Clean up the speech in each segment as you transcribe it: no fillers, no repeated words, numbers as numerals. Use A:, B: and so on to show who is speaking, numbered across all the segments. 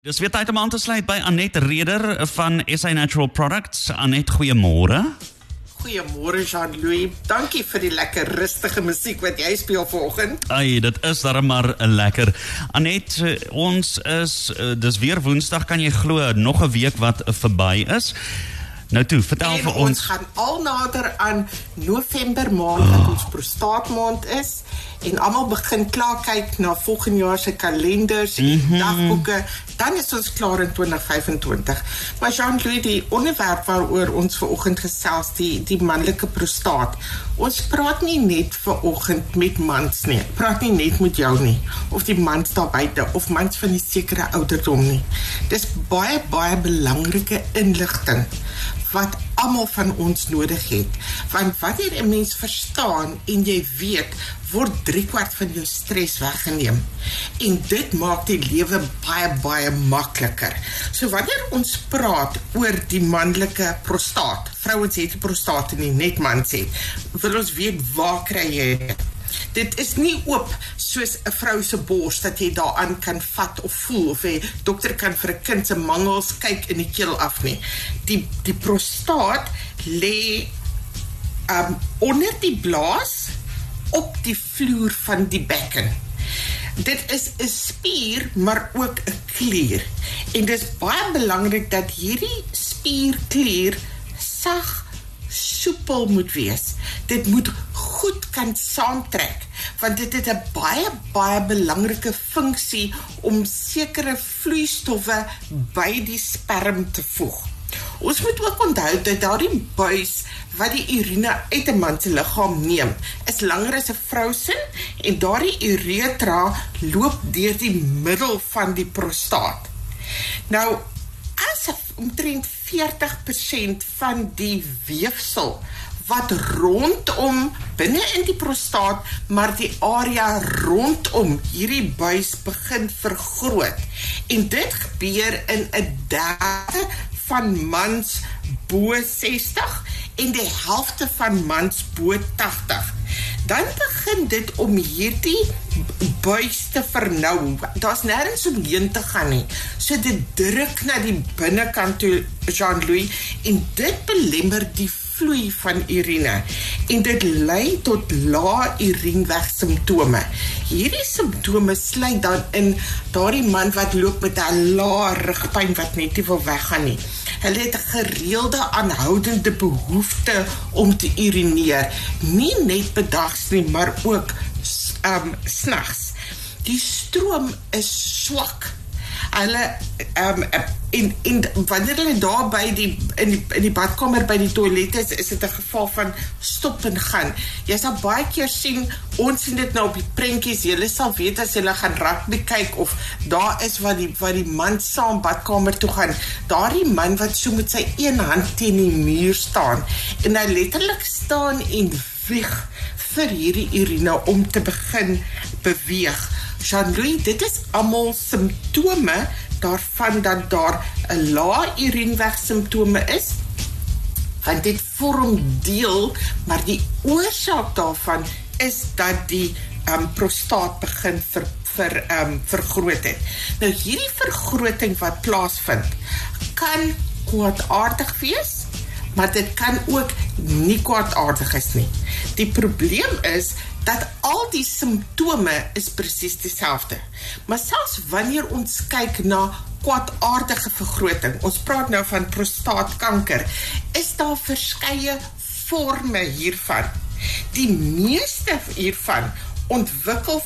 A: Dis weer tyd om aan te sluit by Annette Reder van SA Natural Products. Annette, goeiemôre.
B: Goeiemôre Jean-Louis. Dankie vir die lekker rustige musiek wat jy speel vanoggend.
A: Ai, dit is darem maar lekker. Annette, dis weer Woensdag, kan jy glo, nog 'n week wat verby is. Nou toe, vertel vir ons.
B: Ons gaan al nader aan November maand wat ons prostaatmaand is en almal begin klaar kyk na volgende jaar se kalenders, dagboeke, dan is ons klaar in 2025. Maar Jean-Louis, die onderwerp waaroor ons vanoggend gesels, die manlike prostaat. Ons praat nie net vanoggend met mans nie. Praat nie net met jou nie, of die mans daar buite of mans van 'n sekere ouderdom nie. Dis baie belangrike inligting wat almal van ons nodig het. Want wanneer 'n mens verstaan en jy weet, word 3/4 van jou stres weggeneem. En dit maak die lewe baie makliker. So wanneer ons praat oor die manlike prostaat, vrouens het die prostaat nie, net mans het, wil ons weet, waar kry jy dit? Dit is nie oop soos 'n vrou se bors dat jy daaraan kan vat of voel, of 'n dokter kan vir 'n kind se mangels kyk in die keel af nie. Die prostaat lê onder die blaas op die vloer van die bekken. Dit is 'n spier, maar ook 'n klier. En dit is baie belangrik dat hierdie spierklier sag, soepel moet wees. Dit moet goed kan saamtrek, want dit het 'n baie belangrike funksie om sekere vloeistowwe by die sperm te voeg. Ons moet ook onthou dat daardie buis wat die urine uit 'n man se liggaam neem, is langer as 'n vrou se, en daardie uretra loop deur die middel van die prostaat. Nou, as omtrent 40% van die weefsel wat rondom, binne in die prostaat, maar die area rondom hierdie buis begin vergroot. En dit gebeur in 1/3 van mans bo 60 en die helfte van mans bo 80. Dan begin dit om hierdie buis te vernou. Daar's nêrens omheen te gaan nie. So dit druk na die binnekant toe, Jean-Louis, en dit belemmer die vloei van urine, en dit lei tot lae urineweg simptome. Hierdie simptome sluit dan in daardie man wat loop met 'n lae rugpyn wat net nie wil weggaan nie. Hulle het 'n gereelde aanhoudende behoefte om te urineer, nie net bedags nie, maar ook snags. Die stroom is swak. Hulle en wanneer hulle daar by in die badkamer by die toilet is dit 'n geval van stop en gaan. Jy sal baie keer sien, ons sien dit nou op die prentjies, julle sal weet as julle gaan rugby kyk, of daar is wat die man saam badkamer toe gaan, daardie man wat so met sy een hand teen die muur staan, en hy letterlik staan en wieg vir hierdie urine om te begin beweeg. Jean-Louis, dit is almal simptome daarvan dat daar 'n lae urineweg simptome is, want dit vorm deel, maar die oorsaak daarvan is dat die prostaat begin vergroot het. Nou hierdie vergroting wat plaasvind, kan kwaadaardig wees, maar dit kan ook nie kwaadaardig is nie. Die probleem is dat al die simptome is presies dieselfde. Maar selfs wanneer ons kyk na kwaadaardige vergroting, ons praat nou van prostaatkanker, is daar verskeie forme hiervan. Die meeste hiervan ontwikkel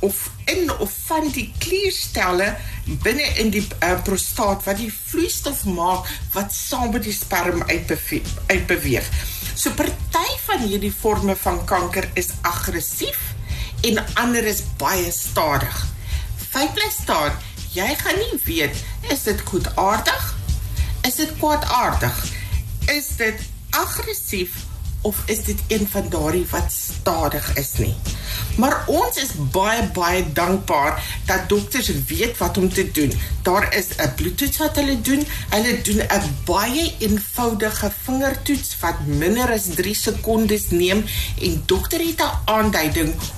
B: van die klierstelle binne in die prostaat wat die vloeistof maak wat saam met die sperm uitbeweeg. So party van hierdie forme van kanker is aggressief en ander is baie stadig. Feit bly staan, jy gaan nie weet, is dit goedaardig? Is dit kwaadaardig? Is dit aggressief? Of is dit een van daardie wat stadig is nie? Maar ons is baie dankbaar dat dokters weet wat om te doen. Daar is 'n bloedtoets wat hulle doen. Hulle doen 'n baie eenvoudige vingertoets wat minder as 3 sekondes neem, en dokter het 'n aanduiding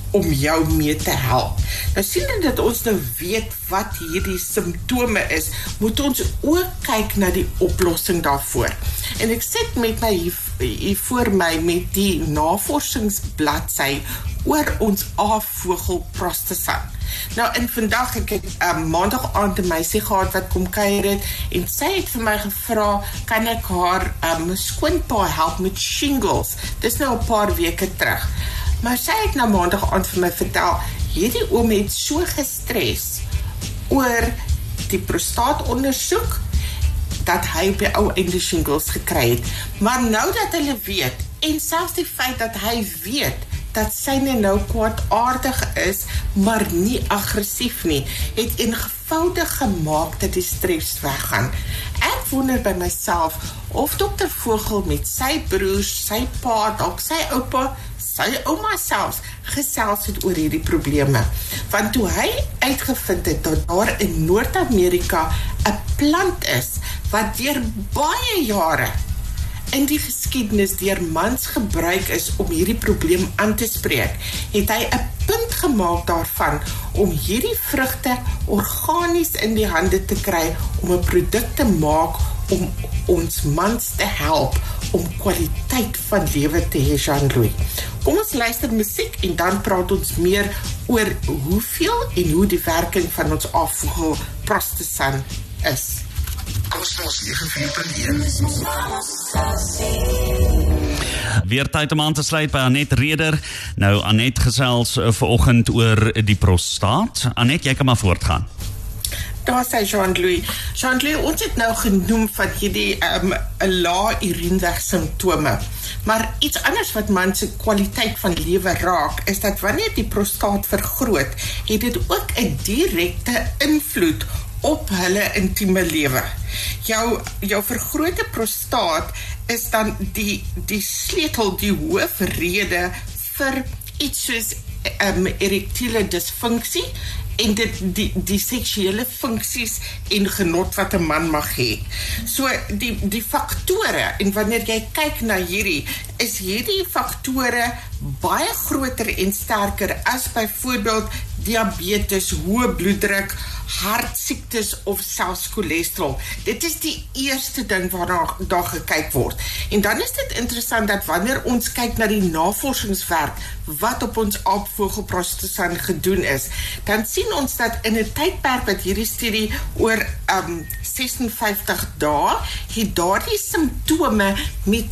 B: om jou mee te help. Nou sien dat ons nou weet wat hierdie simptome is, moet ons ook kyk na die oplossing daarvoor. En ek sit met my hier voor my met die navorsingsbladsy oor ons A-vogel prostasan. Nou, en vandag, ek het maandag aand 'n meisie gehad wat kom kuier het, en sy het vir my gevra, kan ek haar skoonpa help met shingles? Dis nou 'n paar weke terug. Maar sy het nou maandag aand vir my vertel, hierdie oom het so gestres oor die prostaatondersoek, dat hy op die ou einde shingles gekry het. Maar nou dat hulle weet, en selfs die feit dat hy weet, dat syne nou kwaadaardig is, maar nie aggressief nie, het eenvoudig gemaak dat die stres weggaan. Ek wonder by myself, of Dr. Vogel met sy broers, sy pa, dalk sy oupa, sy ouma selfs, gesels het oor hierdie probleme. Want toe hy uitgevind het, dat daar in Noord-Amerika 'n plant is, wat deur baie jare in die geskiedenis deur mans gebruik is om hierdie probleem aan te spreek, het hy 'n punt gemaak daarvan om hierdie vrugte organies in die hande te kry om 'n produk te maak om ons mans te help om kwaliteit van lewe te hê, Jean-Louis. Kom ons luister musiek en dan praat ons meer oor hoeveel en hoe die werking van ons A-vogel prostasan is.
C: Kosmos 94.1.
A: Weer tyd om aan te sluit by Annette Reder. Nou, Annette gesels vanoggend oor die prostaat. Annette, jy kan maar voortgaan.
B: Daar sê Jean-Louis. Jean-Louis, ons het nou genoem van hierdie 'n lae urineweeg simptome. Maar iets anders wat man se kwaliteit van lewe raak, is dat wanneer die prostaat vergroot, het dit ook 'n direkte invloed op hulle intieme lewe. Jou vergrote prostaat is dan die sleutel, die hoofrede vir iets soos erektiele disfunksie en die seksuele funksies en genot wat 'n man mag hê. So die faktore, en wanneer jy kyk na hierdie, is hierdie faktore baie groter en sterker as byvoorbeeld diabetes, hoë bloeddruk, hartsiektes of selfs cholesterol. Dit is die eerste ding waarna daar gekyk word. En dan is dit interessant dat wanneer ons kyk na die navorsingswerk wat op ons A-vogel prostasan gedoen is, dan sien ons dat in 'n tydperk wat hierdie studie oor 56 dae, het daardie simptome met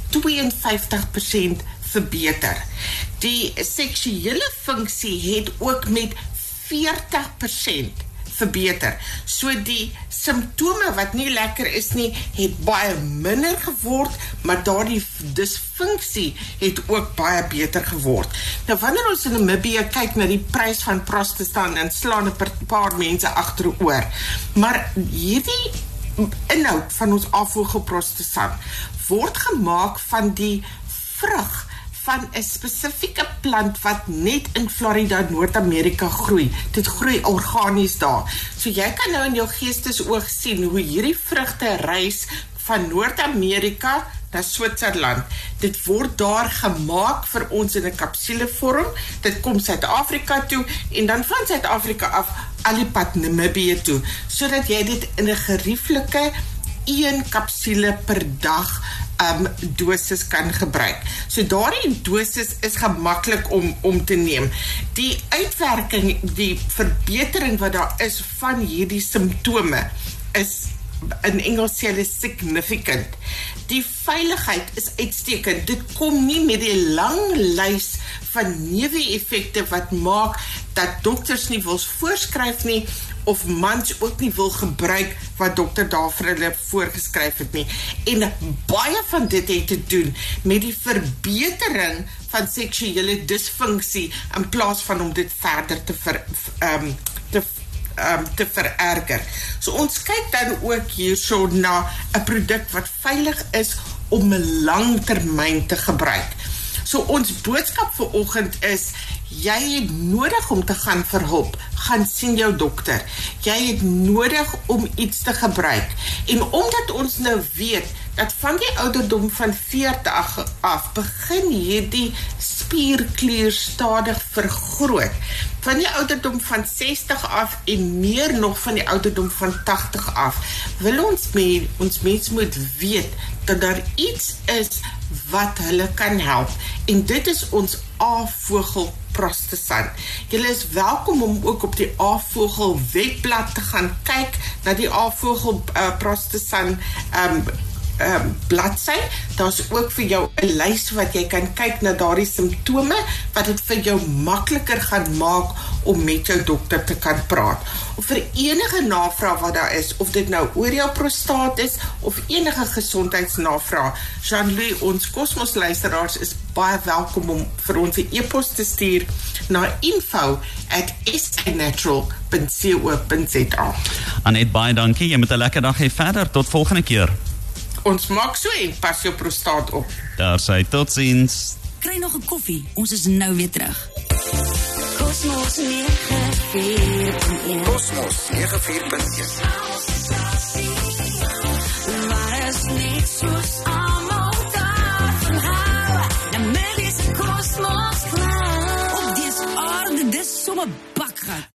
B: 52% verbeter. Die seksuele funksie het ook met 40% verbeter. So die simptome wat nie lekker is nie, het baie minder geword, maar daardie disfunksie het ook baie beter geword. Nou wanneer ons in Namibië kyk na die prys van prostasan, dan slaan 'n paar mense agteroor. Maar hierdie inhoud van ons A-vogel prostasan word gemaak van die vrug van 'n spesifieke plant wat net in Florida, Noord-Amerika groei. Dit groei organies daar. So jy kan nou in jou geestesoog sien hoe hierdie vrugte reis van Noord-Amerika na Switserland. Dit word daar gemaak vir ons in 'n kapsulevorm. Dit kom Suid-Afrika toe en dan van Suid-Afrika af al die pad Namibië toe, sodat jy dit in 'n gerieflike 1 kapsule per dag dosis kan gebruik. So daardie dosis is gemaklik om te neem. Die uitwerking, die verbetering wat daar is van hierdie simptome is, in Engels sê hulle significant. Die veiligheid is uitstekend. Dit kom nie met die lang lys van neeweffekte wat maak dat dokters nie wil voorskryf nie, of mans ook nie wil gebruik wat dokter daar vir hulle voorgeskryf het nie. En baie van dit het te doen met die verbetering van seksuele disfunksie in plaas van om dit verder te vererger. So ons kyk dan ook hierso na 'n produk wat veilig is om 'n langtermyn te gebruik. So ons boodskap vir oggend is, jy het nodig om te gaan vir hulp, gaan sien jou dokter. Jy het nodig om iets te gebruik. En omdat ons nou weet, dat van die ouderdom van 40 af, begin hierdie spierklier stadig vergroot. Van die ouderdom van 60 af en meer nog van die ouderdom van 80 af, wil ons mens moet weet dat daar iets is wat hulle kan help. En dit is ons A-vogel prostasan. Julle is welkom om ook op die A-vogel webblad te gaan kyk na die A-vogel prostasan bladsy. Daar's ook vir jou 'n lys wat jy kan kyk na daardie simptome wat dit vir jou makliker gaan maak om met jou dokter te kan praat. Of vir enige navraag wat daar is, of dit nou oor jou prostaat is of enige gesondheidsnavraag, Jean-Louis, ons Cosmos luisteraars is baie welkom om vir ons 'n e-pos te stuur na info@sanatural.co.za.
A: Annette, baie dankie. Jy moet 'n lekker dag hê verder. Tot volgende keer.
B: Ons maak so en pas jou prostaat op.
A: Daar sê totsiens.
D: Kry nog 'n koffie. Ons is nou weer terug.
C: Cosmos 94.1. Cosmos 94.1.
D: Waar is niet soos almal daarvan hou. Nou meer is Cosmos klaar. Op dese aarde, dis sommer bakgat.